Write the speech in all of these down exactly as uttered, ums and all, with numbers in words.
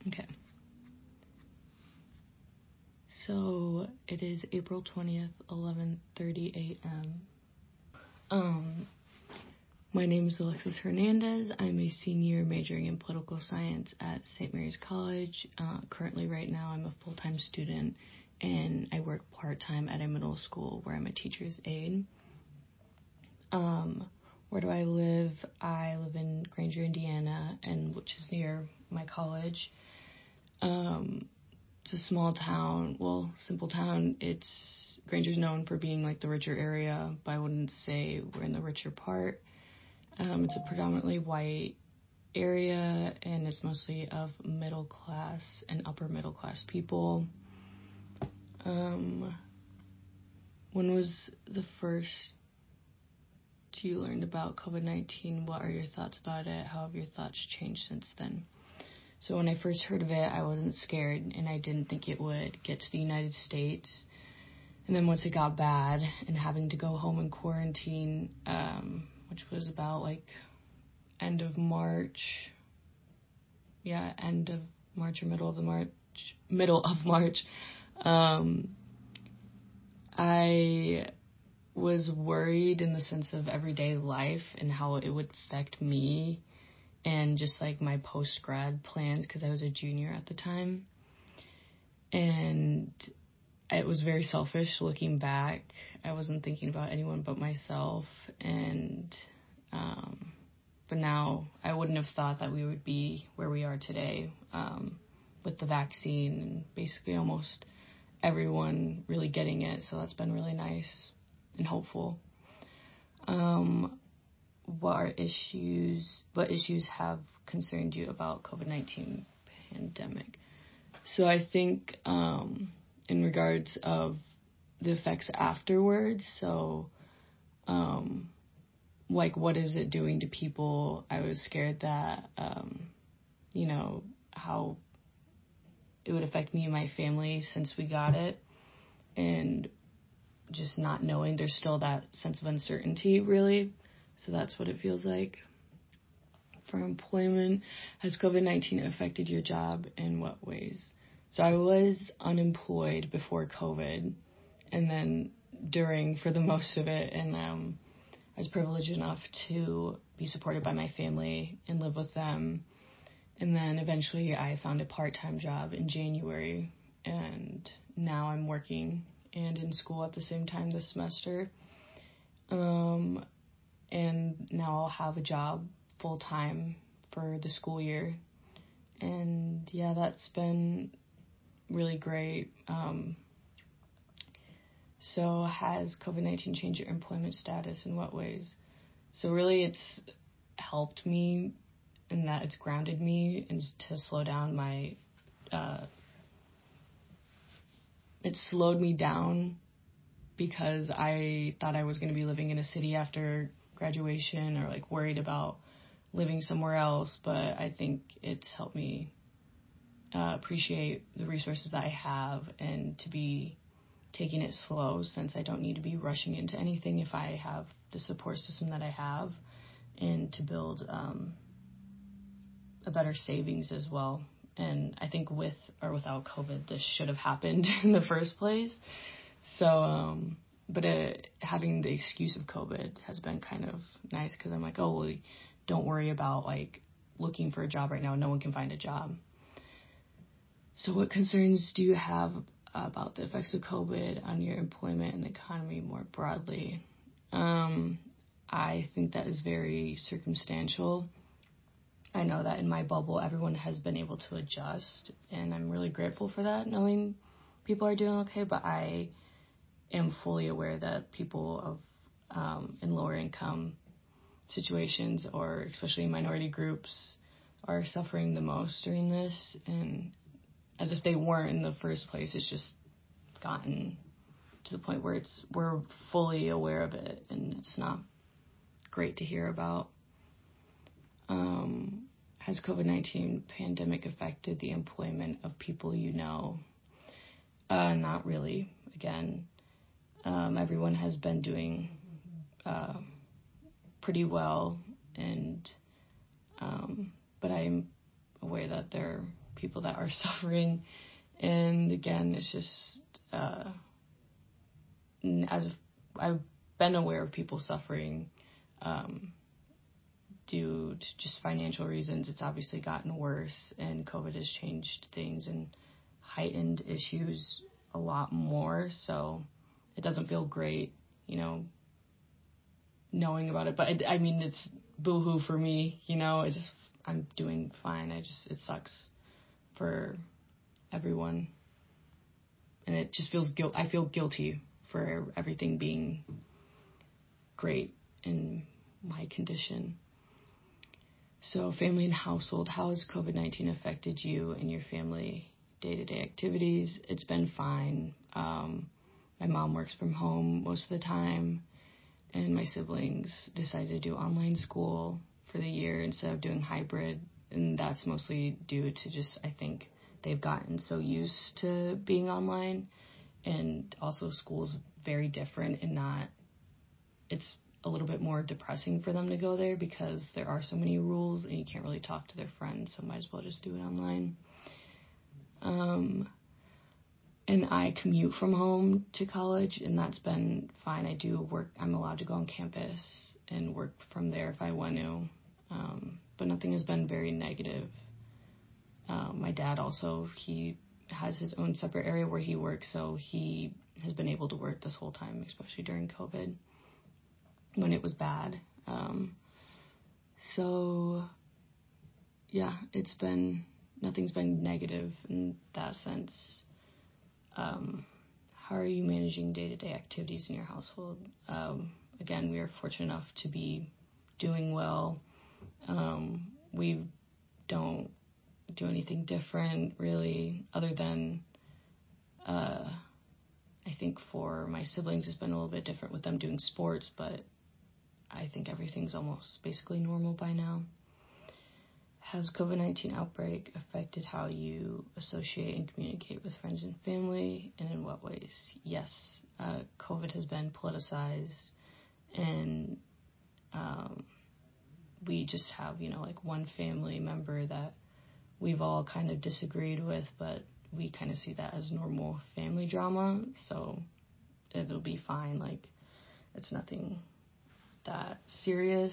Okay. So it is April twentieth, eleven thirty a.m. Um, my name is Alexis Hernandez. I'm a senior majoring in political science at Saint Mary's College. Uh, currently, right now, I'm a full-time student, and I work part-time at a middle school where I'm a teacher's aide. Um, where do I live? I live in Granger, Indiana, and which is near my college. Um, it's a small town, well, simple town. It's Granger's known for being like the richer area, but I wouldn't say we're in the richer part. Um, it's a predominantly white area, and it's mostly of middle class and upper middle class people. Um, when was the first you learned about covid nineteen? What are your thoughts about it? How have your thoughts changed since then? So when I first heard of it, I wasn't scared, and I didn't think it would get to the United States. And then once it got bad and having to go home and quarantine, um, which was about like end of March, yeah, end of March or middle of the March, middle of March, um, I was worried in the sense of everyday life and how it would affect me and just like my post-grad plans, because I was a junior at the time. And it was very selfish looking back. I wasn't thinking about anyone but myself. And, um, but now I wouldn't have thought that we would be where we are today, um, with the vaccine and basically almost everyone really getting it. So that's been really nice and hopeful. Um, what are issues, what issues have concerned you about covid nineteen pandemic? So I think, um, in regards of the effects afterwards, so, um, like, what is it doing to people? I was scared that, um, you know, how it would affect me and my family since we got it, and just not knowing, there's still that sense of uncertainty, really. So that's what it feels like. For employment, has covid nineteen affected your job? In what ways? So I was unemployed before COVID, and then during, for the most of it, and um, I was privileged enough to be supported by my family and live with them. And then eventually I found a part-time job in January, and now I'm working and in school at the same time this semester. Um, and now I'll have a job full-time for the school year. And yeah, that's been really great. Um, so has covid nineteen changed your employment status? In what ways? So really it's helped me in that it's grounded me and to slow down my, uh, it slowed me down because I thought I was going to be living in a city after graduation, or like worried about living somewhere else. But I think it's helped me uh, appreciate the resources that I have and to be taking it slow, since I don't need to be rushing into anything if I have the support system that I have, and to build um, a better savings as well. And I think with or without COVID, this should have happened in the first place. So, um, but it, having the excuse of COVID has been kind of nice, because I'm like, oh, well, don't worry about like looking for a job right now. No one can find a job. So what concerns do you have about the effects of COVID on your employment and the economy more broadly? Um, I think that is very circumstantial. I know that in my bubble, everyone has been able to adjust, and I'm really grateful for that, knowing people are doing okay, but I am fully aware that people of um, in lower income situations, or especially minority groups, are suffering the most during this, and as if they weren't in the first place. It's just gotten to the point where it's we're fully aware of it, and it's not great to hear about. Um, has covid nineteen pandemic affected the employment of people you know? Uh, not really. Again, um, everyone has been doing uh, pretty well, and um, but I'm aware that there people that are suffering. And again, it's just, uh, as I've been aware of people suffering um, due to just financial reasons, it's obviously gotten worse, and COVID has changed things and heightened issues a lot more. So it doesn't feel great, you know, knowing about it. But it, I mean, it's boo-hoo for me, you know. It just, I'm doing fine. I just, it sucks for everyone, and it just feels guilt. I feel guilty for everything being great in my condition. So, family and household, how has COVID nineteen affected you and your family day-to-day activities? It's been fine. Um, my mom works from home most of the time, and my siblings decided to do online school for the year instead of doing hybrid, and that's mostly due to just, I think, they've gotten so used to being online, and also school's very different in that it's a little bit more depressing for them to go there because there are so many rules and you can't really talk to their friends, so might as well just do it online. Um, and I commute from home to college, and that's been fine. I do work, I'm allowed to go on campus and work from there if I want to, um, but nothing has been very negative. Um, my dad also, he has his own separate area where he works, so he has been able to work this whole time, especially during COVID when it was bad. Um, so, yeah, it's been, nothing's been negative in that sense. Um, how are you managing day-to-day activities in your household? Um, again, we are fortunate enough to be doing well. Um, we don't do anything different, really, other than uh, I think for my siblings, it's been a little bit different with them doing sports, but I think everything's almost basically normal by now. Has COVID nineteen outbreak affected how you associate and communicate with friends and family, and in what ways? Yes, uh, COVID has been politicized, and um, we just have, you know, like one family member that we've all kind of disagreed with, but we kind of see that as normal family drama, so it'll be fine. Like, it's nothing that serious.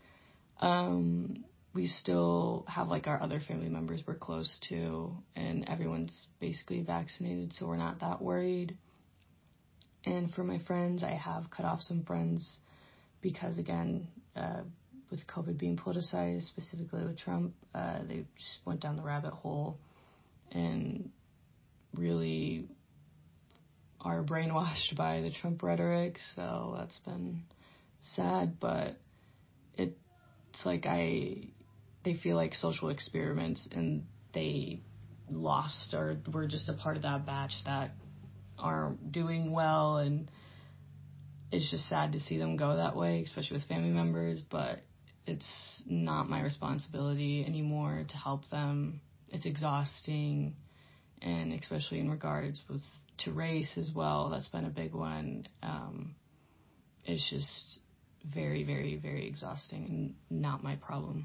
Um, we still have, like, our other family members we're close to, and everyone's basically vaccinated, so we're not that worried. And for my friends, I have cut off some friends because, again, uh, with COVID being politicized, specifically with Trump, uh, they just went down the rabbit hole and really are brainwashed by the Trump rhetoric, so that's been sad, but it's like I, they feel like social experiments, and they lost or were just a part of that batch that aren't doing well, and it's just sad to see them go that way, especially with family members, but it's not my responsibility anymore to help them. It's exhausting, and especially in regards with to race as well, that's been a big one. Um, it's just very, very, very exhausting and not my problem.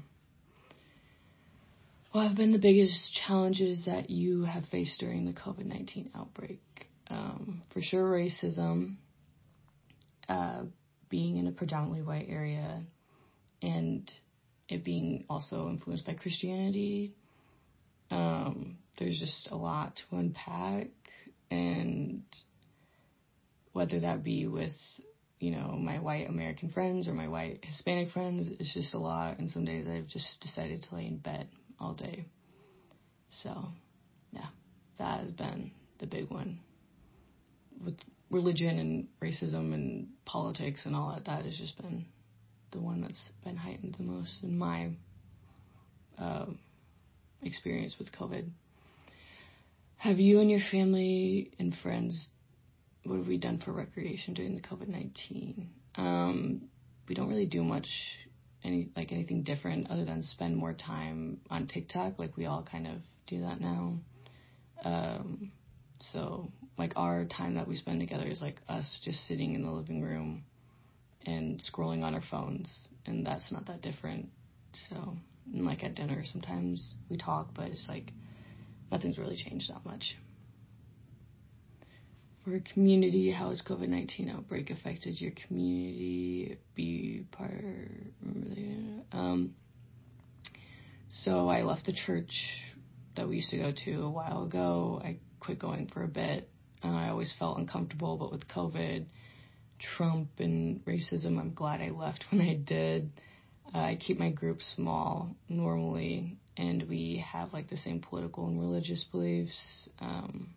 What have been the biggest challenges that you have faced during the COVID nineteen outbreak? Um, for sure, racism, uh, being in a predominantly white area, and it being also influenced by Christianity. Um, there's just a lot to unpack, and whether that be with, you know, my white American friends or my white Hispanic friends, it's just a lot, and some days I've just decided to lay in bed all day. So, yeah, that has been the big one. With religion and racism and politics and all that, that has just been the one that's been heightened the most in my uh, experience with COVID. Have you and your family and friends, what have we done for recreation during the COVID nineteen? Um, we don't really do much, any like anything different other than spend more time on TikTok. Like, we all kind of do that now. Um, so, like, our time that we spend together is, like, us just sitting in the living room and scrolling on our phones, and that's not that different. So, and, like, at dinner sometimes we talk, but it's, like, nothing's really changed that much. For community, how has COVID nineteen outbreak affected your community? Be part, um, so I left the church that we used to go to a while ago. I quit going for a bit. Uh, I always felt uncomfortable, but with COVID, Trump, and racism, I'm glad I left when I did. Uh, I keep my group small normally, and we have like the same political and religious beliefs. Um,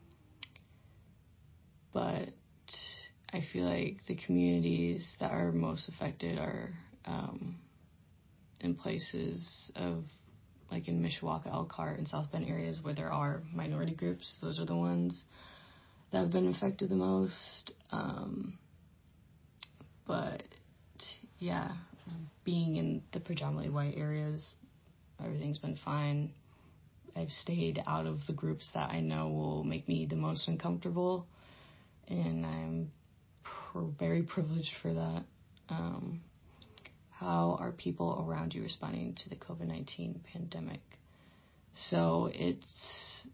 but I feel like the communities that are most affected are um, in places of, like in Mishawaka, Elkhart, and South Bend areas where there are minority groups. Those are the ones that have been affected the most. Um, but yeah, being in the predominantly white areas, everything's been fine. I've stayed out of the groups that I know will make me the most uncomfortable, and I'm pr- very privileged for that. Um, how are people around you responding to the COVID nineteen pandemic? So it's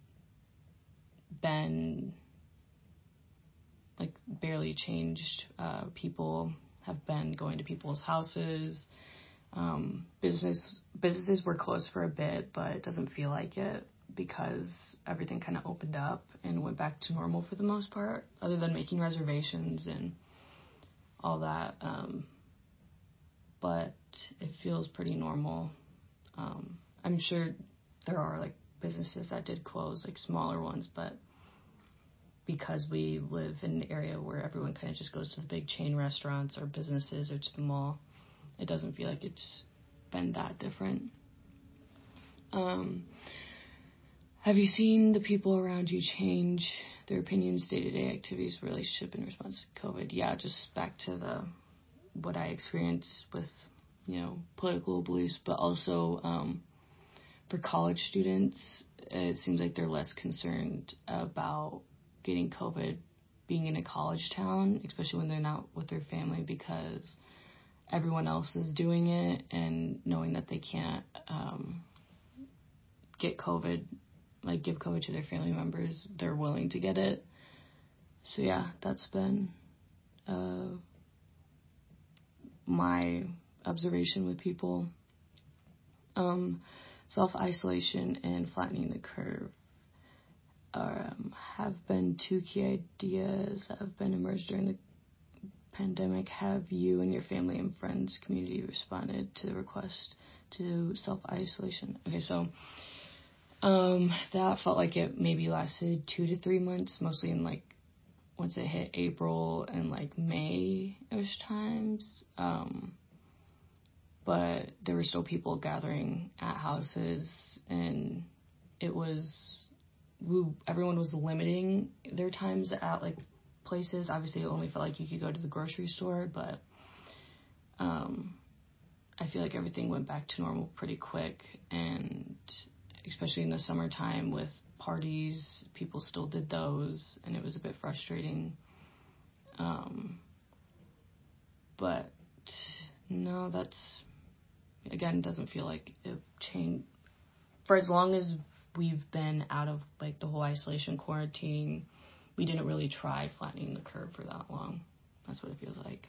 been like barely changed. Uh, people have been going to people's houses. Um, business businesses were closed for a bit, but it doesn't feel like it because everything kind of opened up and went back to normal for the most part, other than making reservations and all that. Um, but it feels pretty normal. Um, I'm sure there are like businesses that did close, like smaller ones, but because we live in an area where everyone kind of just goes to the big chain restaurants or businesses or to the mall, it doesn't feel like it's been that different. Um, have you seen the people around you change their opinions, day-to-day activities, relationship in response to COVID? Yeah, just back to the what I experienced with, you know, political beliefs, but also um, for college students, it seems like they're less concerned about getting COVID being in a college town, especially when they're not with their family, because everyone else is doing it, and knowing that they can't um, get COVID, like give COVID to their family members, they're willing to get it. So yeah, that's been uh, my observation with people. Um, self-isolation and flattening the curve um, have been two key ideas that have been emerged during the pandemic. Have you and your family and friends community responded to the request to self-isolation? Okay, so um, that felt like it maybe lasted two to three months, mostly in like once it hit April and like May-ish times. Um, but there were still people gathering at houses, and it was, we, everyone was limiting their times at like places. Obviously, it only felt like you could go to the grocery store, but um, I feel like everything went back to normal pretty quick, and especially in the summertime with parties, people still did those, and it was a bit frustrating. Um, but no, that's, again, doesn't feel like it changed. For as long as we've been out of like the whole isolation quarantine, we didn't really try flattening the curve for that long. That's what it feels like.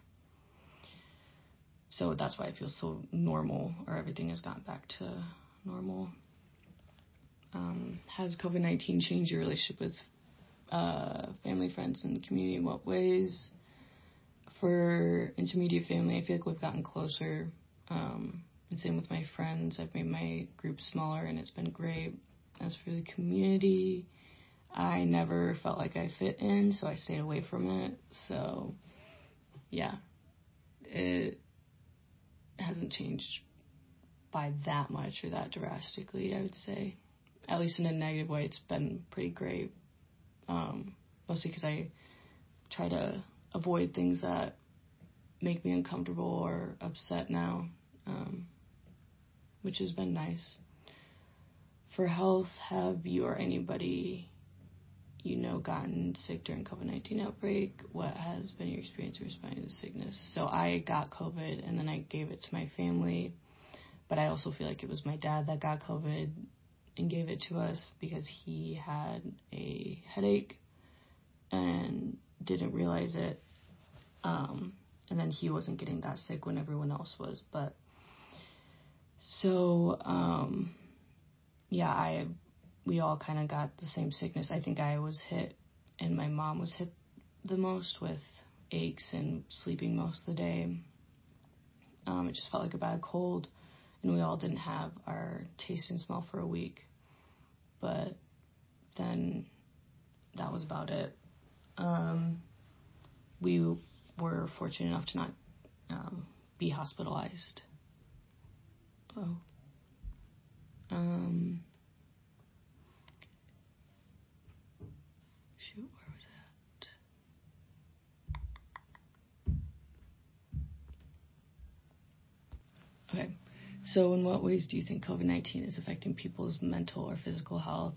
So that's why it feels so normal, or everything has gotten back to normal. Um, has COVID nineteen changed your relationship with uh, family, friends, and community? In what ways? For intermediate family, I feel like we've gotten closer. Um, and same with my friends. I've made my group smaller, and it's been great. As for the community, I never felt like I fit in, so I stayed away from it. So, yeah, it hasn't changed by that much or that drastically, I would say. At least in a negative way, it's been pretty great. Um, mostly because I try to avoid things that make me uncomfortable or upset now, um, which has been nice. For health, have you or anybody you know gotten sick during COVID nineteen outbreak? What has been your experience in responding to sickness? So I got COVID, and then I gave it to my family, but I also feel like it was my dad that got COVID, and gave it to us because he had a headache and didn't realize it. Um, and then he wasn't getting that sick when everyone else was. But so, um, yeah, I, we all kind of got the same sickness. I think I was hit and my mom was hit the most with aches and sleeping most of the day. Um, it just felt like a bad cold, and we all didn't have our taste and smell for a week. But then that was about it. Um, we were fortunate enough to not um, be hospitalized. Oh. Um, shoot, where was that? Okay. So in what ways do you think COVID nineteen is affecting people's mental or physical health?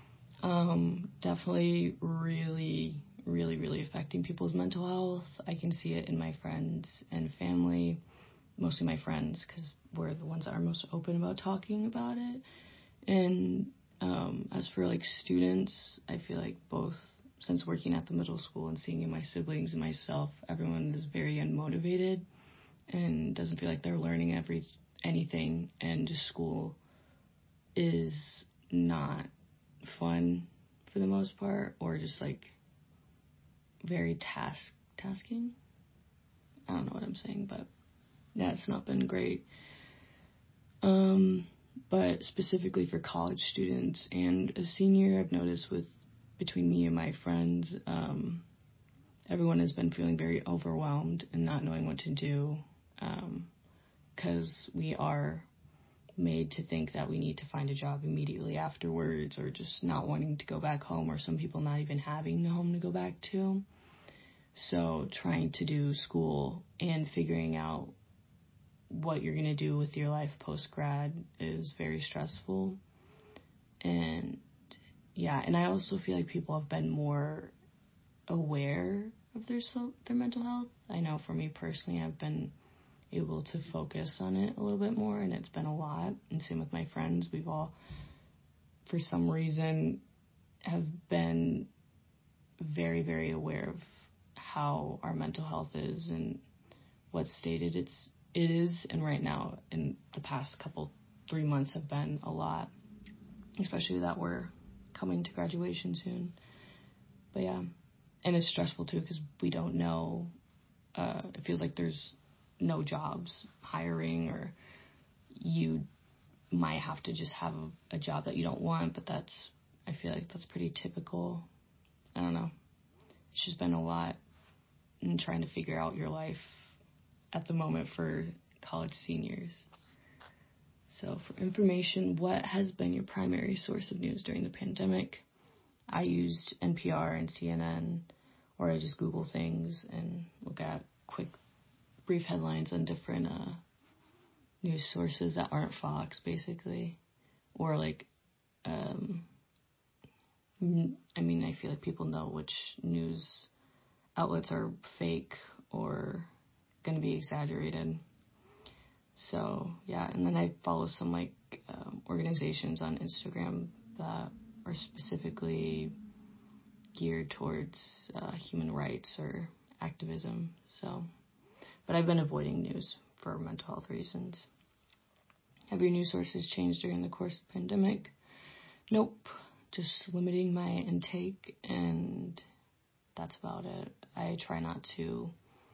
Um, definitely really, really, really affecting people's mental health. I can see it in my friends and family, mostly my friends, because we're the ones that are most open about talking about it. And um, as for like students, I feel like both, since working at the middle school and seeing in my siblings and myself, everyone is very unmotivated and doesn't feel like they're learning every anything, and just school is not fun for the most part, or just like very task tasking. I don't know what I'm saying, but yeah, it's not been great. Um, but specifically for college students and a senior, I've noticed with between me and my friends, um, everyone has been feeling very overwhelmed and not knowing what to do, um, because we are made to think that we need to find a job immediately afterwards, or just not wanting to go back home, or some people not even having a home to go back to. So trying to do school and figuring out what you're going to do with your life post-grad is very stressful. And yeah, and I also feel like people have been more aware of their so their mental health. I know for me personally, I've been able to focus on it a little bit more, and it's been a lot. And same with my friends. We've all, for some reason, have been very, very aware of how our mental health is and what state it it's it is. And right now, in the past couple three months, have been a lot, especially that we're coming to graduation soon. But yeah, and it's stressful too because we don't know. Uh, it feels like there's no jobs hiring, or you might have to just have a, a job that you don't want, but that's, I feel like that's pretty typical. I don't know. It's just been a lot in trying to figure out your life at the moment for college seniors. So for information, what has been your primary source of news during the pandemic? I used N P R and C N N, or I just Google things and look at quick brief headlines on different uh, news sources that aren't Fox, basically. Or like, um, I mean, I feel like people know which news outlets are fake or going to be exaggerated. So, yeah, and then I follow some like um, organizations on Instagram that are specifically geared towards uh, human rights or activism. So, but I've been avoiding news for mental health reasons. Have your news sources changed during the course of the pandemic? Nope. Just limiting my intake, and that's about it. I try not to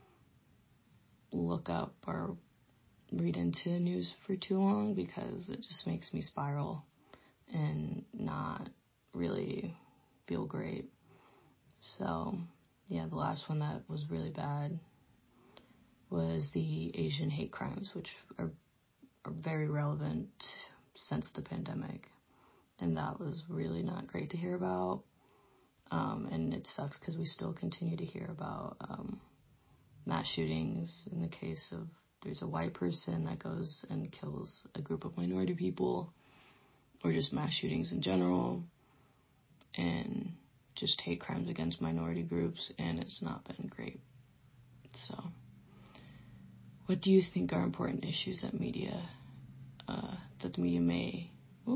look up or read into news for too long because it just makes me spiral and not really feel great. So, yeah, the last one that was really bad was the Asian hate crimes, which are, are very relevant since the pandemic. And that was really not great to hear about. Um, and it sucks because we still continue to hear about um, mass shootings. In the case of, there's a white person that goes and kills a group of minority people, or just mass shootings in general, and just hate crimes against minority groups, and it's not been great. So, what do you think are important issues that media, uh, that the media may, whoop,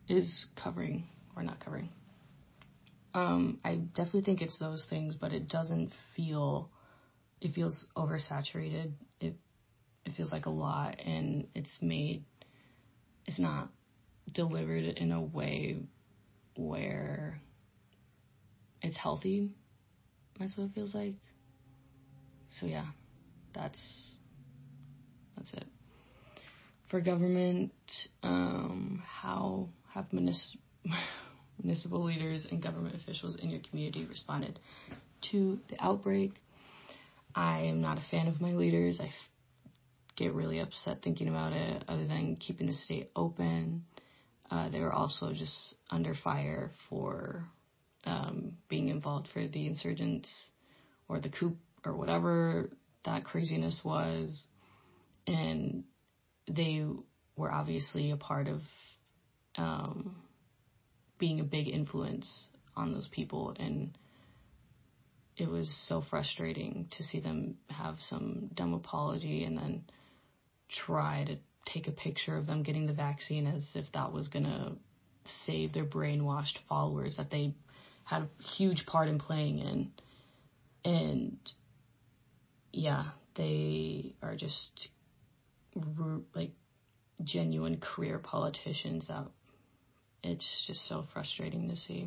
is covering or not covering. Um, I definitely think it's those things, but it doesn't feel, it feels oversaturated. It it feels like a lot, and it's made, it's not delivered in a way where it's healthy. That's what it feels like. So yeah, that's that's it. For government, um, how have municip- municipal leaders and government officials in your community responded to the outbreak? I am not a fan of my leaders. I f- get really upset thinking about it. Other than keeping the state open, uh, they were also just under fire for um, being involved for the insurgents or the coup or whatever that craziness was. And they were obviously a part of um, being a big influence on those people. And it was so frustrating to see them have some dumb apology and then try to take a picture of them getting the vaccine as if that was going to save their brainwashed followers that they had a huge part in playing in. And yeah, they are just like genuine career politicians that it's just so frustrating to see.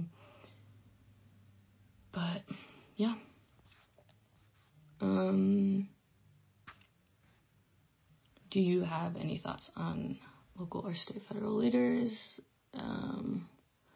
But yeah. Um, do you have any thoughts on local or state federal leaders? Um,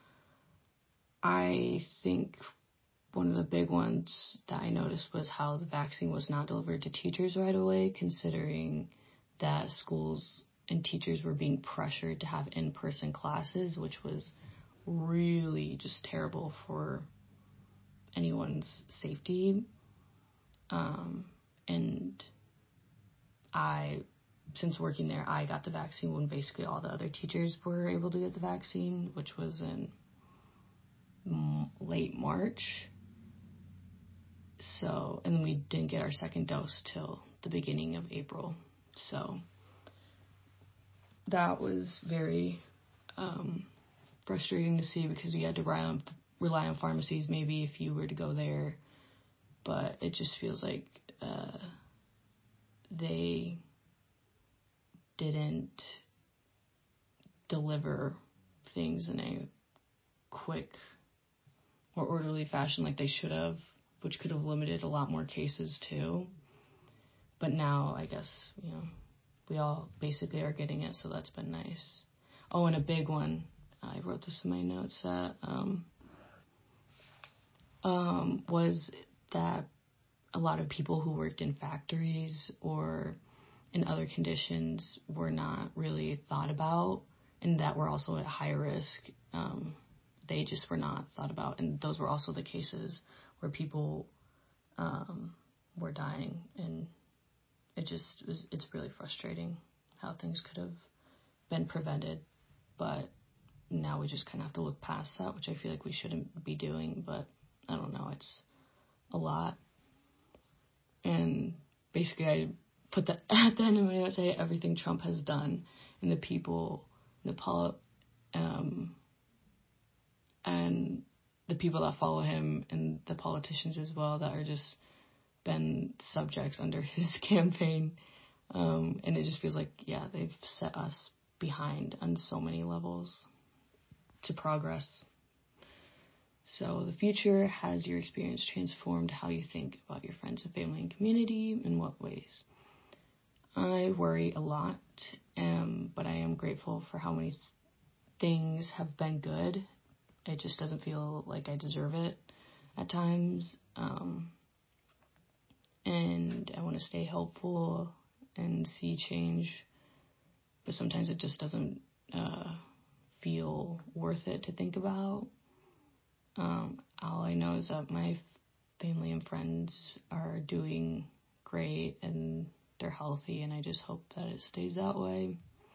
I think one of the big ones that I noticed was how the vaccine was not delivered to teachers right away, considering that schools and teachers were being pressured to have in-person classes, which was really just terrible for anyone's safety. Um, and I, since working there, I got the vaccine when basically all the other teachers were able to get the vaccine, which was in m- late March. So, and then we didn't get our second dose till the beginning of April. So that was very um, frustrating to see, because we had to rely on, rely on pharmacies maybe if you were to go there. But it just feels like uh, they didn't deliver things in a quick or orderly fashion like they should have, which could have limited a lot more cases too. But now, I guess, you know, we all basically are getting it, so that's been nice. Oh, and a big one, I wrote this in my notes, that um, um, was that a lot of people who worked in factories or in other conditions were not really thought about, and that were also at high risk. Um, they just were not thought about, and those were also the cases where people um, were dying, and it just was, it's really frustrating how things could have been prevented, but now we just kind of have to look past that, which I feel like we shouldn't be doing, but I don't know, it's a lot. And basically I put that at the end of my notes, I say everything Trump has done, and the people, the poli- um, and the people that follow him, and the politicians as well, that are just been subjects under his campaign. Um, and it just feels like, yeah, they've set us behind on so many levels to progress. So the future, has your experience transformed how you think about your friends and family and community? In what ways? I worry a lot, um, but I am grateful for how many th- things have been good. It just doesn't feel like I deserve it at times. Um, and I want to stay hopeful and see change, but sometimes it just doesn't uh, feel worth it to think about. Um, all I know is that my family and friends are doing great and they're healthy, and I just hope that it stays that way.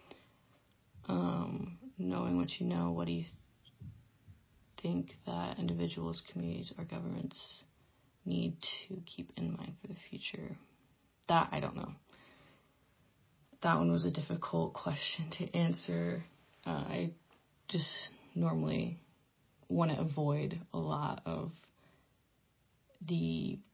Um, knowing what you know, what do you think that individuals, communities, or governments need to keep in mind for the future? That I don't know. That one was a difficult question to answer. Uh, I just normally want to avoid a lot of the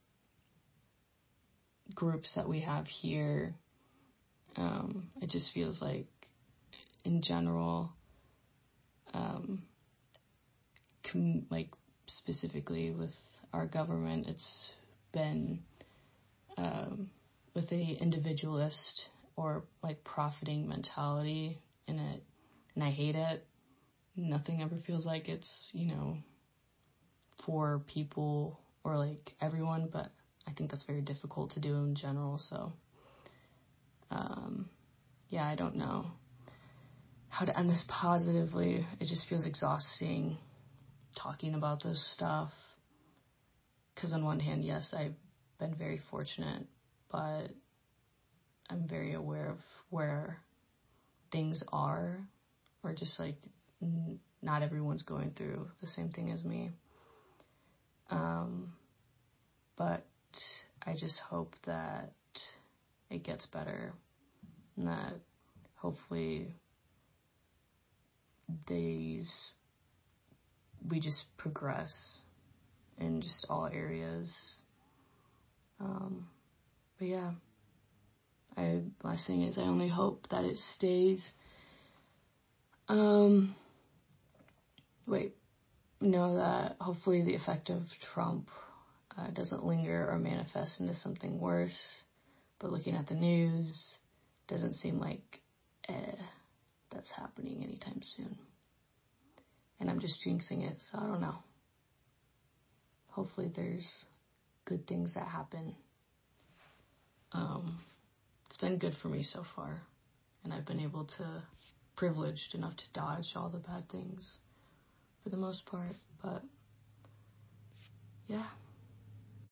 groups that we have here. Um, it just feels like, in general, um, com- like specifically with our government, it's been um, with a individualist or like profiting mentality in it, and I hate it. Nothing ever feels like it's, you know, for people or like everyone, but I think that's very difficult to do in general. So, um, yeah, I don't know how to end this positively. It just feels exhausting talking about this stuff. Because on one hand, yes, I've been very fortunate, but I'm very aware of where things are, or just like n- not everyone's going through the same thing as me. Um, but I just hope that it gets better, and that hopefully these we just progress in just all areas. Um, but yeah, I last thing is I only hope that it stays. Um, wait, know that hopefully the effect of Trump uh, doesn't linger or manifest into something worse. But looking at the news, doesn't seem like eh, that's happening anytime soon. And I'm just jinxing it, so I don't know. Hopefully there's good things that happen. Um, it's been good for me so far, and I've been able to, privileged enough to dodge all the bad things for the most part, but yeah.